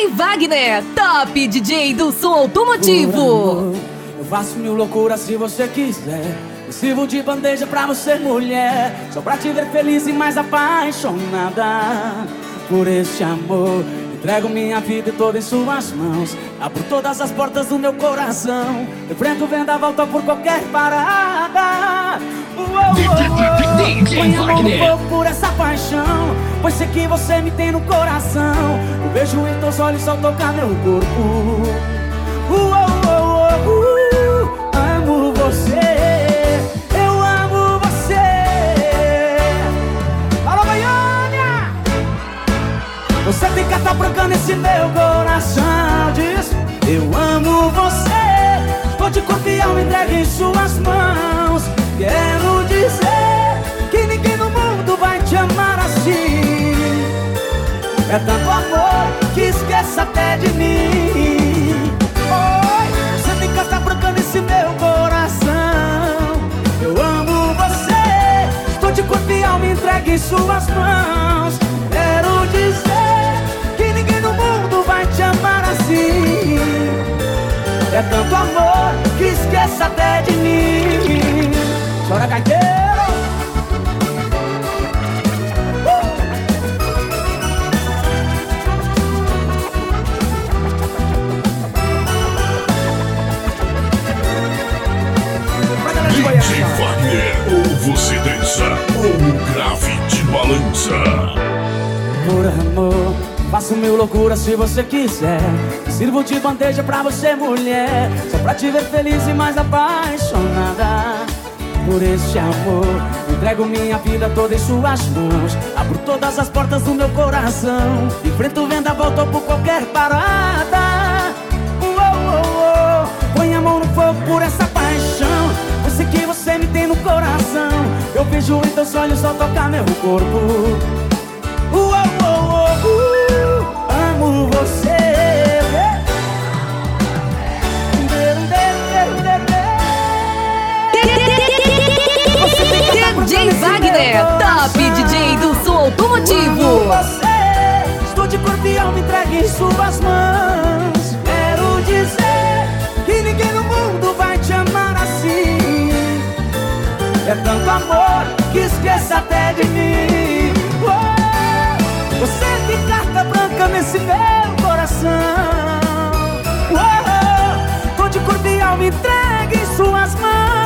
Wagner, top DJ do som automotivo. Eu faço mil loucuras se você quiser. Eu sirvo de bandeja pra você, mulher, só pra te ver feliz e mais apaixonada por este amor. Entrego minha vida toda em suas mãos. Abro todas as portas do meu coração. Enfrento vendaval por qualquer parada. Põe a mão no fogo por essa paixão, pois sei que você me tem no coração. Eu vejo em teus olhos só tocar meu corpo. Amo você, eu amo você. Alô, Goiânia! Você tem carta branca nesse meu coração. Diz, eu amo você. Estou de corpo e alma entregue em suas mãos. Quero dizer que ninguém no mundo vai te amar assim. É tanto amor que esquece até de mim. Oi, você tem carta branca nesse meu coração. Eu amo você. Estou de corpo e alma entregue em suas mãos. Quero dizer que ninguém no mundo vai te amar assim. É tanto amor que esquece até de mim. Chora, gaiteiro! DJ Wagner, ou você dança, ou o grave de balança. Por amor, faço mil loucuras se você quiser. Sirvo de bandeja pra você, mulher, só pra te ver feliz e mais apaixonada por este amor. Entrego minha vida toda em suas mãos. Abro todas as portas do meu coração. Enfrento vendaval por qualquer parada. Põe a mão no fogo por essa paixão, eu sei que você me tem no coração. Eu vejo em teus olhos só tocar meu corpo. Amo você. DJ Wagner, top DJ do som automotivo. Você, estou de corpo e alma entregue em suas mãos. Quero dizer que ninguém no mundo vai te amar assim. É tanto amor que esquece até de mim. Você tem carta branca nesse meu coração. Tô de corpo e alma entregue em suas mãos.